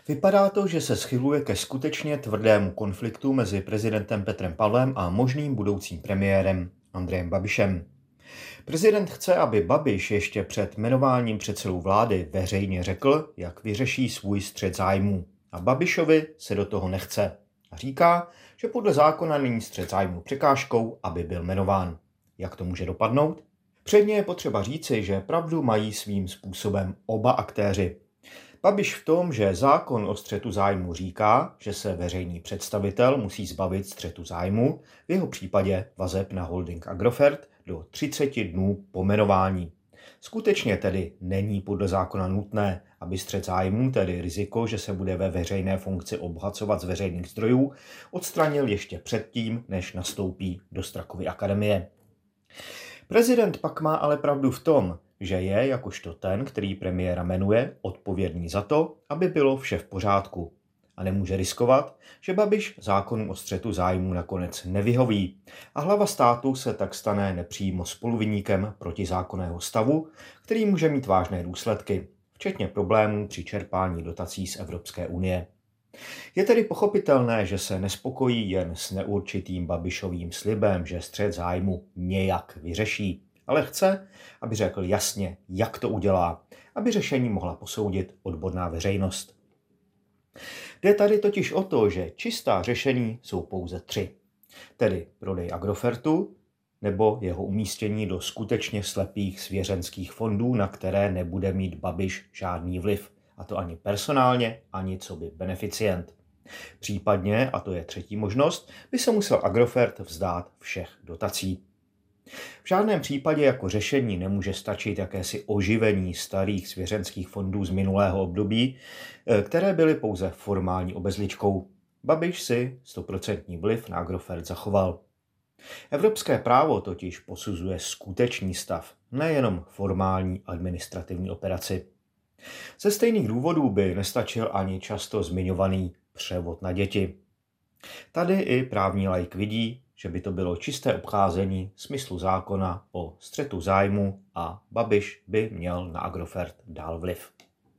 Vypadá to, že se schyluje ke skutečně tvrdému konfliktu mezi prezidentem Petrem Pavlem a možným budoucím premiérem Andrejem Babišem. Prezident chce, aby Babiš ještě před jmenováním předsedou vlády veřejně řekl, jak vyřeší svůj střet zájmů. A Babišovi se do toho nechce. A říká, že podle zákona není střet zájmů překážkou, aby byl jmenován. Jak to může dopadnout? Předně je potřeba říci, že pravdu mají svým způsobem oba aktéři. Babiš v tom, že zákon o střetu zájmu říká, že se veřejný představitel musí zbavit střetu zájmu, v jeho případě vazeb na holding Agrofert, do 30 dnů po jmenování. Skutečně tedy není podle zákona nutné, aby střet zájmu, tedy riziko, že se bude ve veřejné funkci obohacovat z veřejných zdrojů, odstranil ještě předtím, než nastoupí do Strakovy akademie. Prezident pak má ale pravdu v tom, že je, jakožto ten, který premiéra jmenuje, odpovědný za to, aby bylo vše v pořádku. A nemůže riskovat, že Babiš zákonu o střetu zájmů nakonec nevyhoví a hlava státu se tak stane nepřímo spoluviníkem protizákonného stavu, který může mít vážné důsledky, včetně problémů při čerpání dotací z Evropské unie. Je tedy pochopitelné, že se nespokojí jen s neurčitým Babišovým slibem, že střet zájmu nějak vyřeší, ale chce, aby řekl jasně, jak to udělá, aby řešení mohla posoudit odborná veřejnost. Jde tady totiž o to, že čistá řešení jsou pouze 3, tedy prodej Agrofertu nebo jeho umístění do skutečně slepých svěřenských fondů, na které nebude mít Babiš žádný vliv, a to ani personálně, ani coby beneficient. Případně, a to je 3. možnost, by se musel Agrofert vzdát všech dotací. V žádném případě jako řešení nemůže stačit jakési oživení starých svěřenských fondů z minulého období, které byly pouze formální obezličkou. Babiš si 100% vliv na Agrofert zachoval. Evropské právo totiž posuzuje skutečný stav, nejenom formální administrativní operaci. Ze stejných důvodů by nestačil ani často zmiňovaný převod na děti. Tady i právní laik vidí, že by to bylo čisté obcházení smyslu zákona o střetu zájmu a Babiš by měl na Agrofert dál vliv.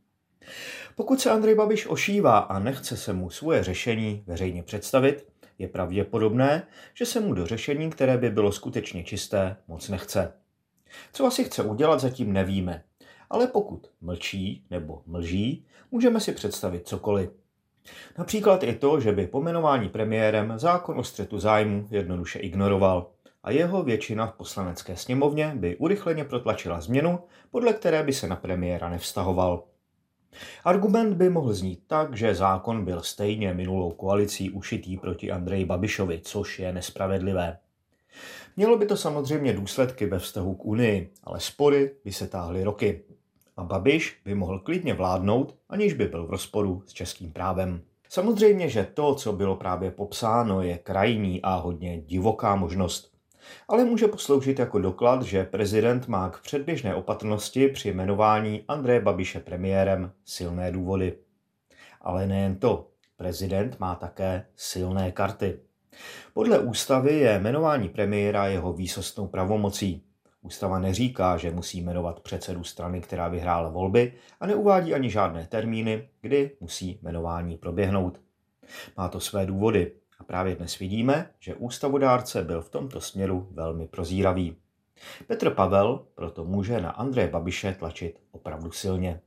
Pokud se Andrej Babiš ošívá a nechce se mu svoje řešení veřejně představit, je pravděpodobné, že se mu do řešení, které by bylo skutečně čisté, moc nechce. Co asi chce udělat, zatím nevíme, ale pokud mlčí nebo mlží, můžeme si představit cokoliv. Například i to, že by po jmenování premiérem zákon o střetu zájmu jednoduše ignoroval a jeho většina v poslanecké sněmovně by urychleně protlačila změnu, podle které by se na premiéra nevztahoval. Argument by mohl znít tak, že zákon byl stejně minulou koalicí ušitý proti Andreji Babišovi, což je nespravedlivé. Mělo by to samozřejmě důsledky ve vztahu k Unii, ale spory by se táhly roky. A Babiš by mohl klidně vládnout, aniž by byl v rozporu s českým právem. Samozřejmě, že to, co bylo právě popsáno, je krajní a hodně divoká možnost. Ale může posloužit jako doklad, že prezident má k předběžné opatrnosti při jmenování Andreje Babiše premiérem silné důvody. Ale nejen to, prezident má také silné karty. Podle ústavy je jmenování premiéra jeho výsostnou pravomocí. Ústava neříká, že musí jmenovat předsedu strany, která vyhrála volby, a neuvádí ani žádné termíny, kdy musí jmenování proběhnout. Má to své důvody a právě dnes vidíme, že ústavodárce byl v tomto směru velmi prozíravý. Petr Pavel proto může na Andreje Babiše tlačit opravdu silně.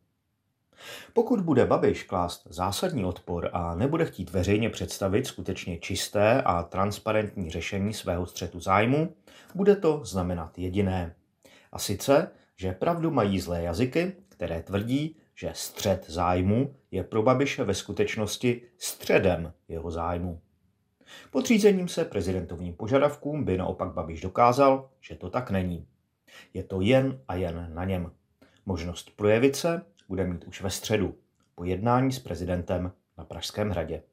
Pokud bude Babiš klást zásadní odpor a nebude chtít veřejně představit skutečně čisté a transparentní řešení svého střetu zájmu, bude to znamenat jediné. A sice, že pravdu mají zlé jazyky, které tvrdí, že střet zájmu je pro Babiše ve skutečnosti středem jeho zájmu. Podřízením se prezidentovým požadavkům by naopak Babiš dokázal, že to tak není. Je to jen a jen na něm. Možnost projevit se bude mít už ve středu, po jednání s prezidentem na Pražském hradě.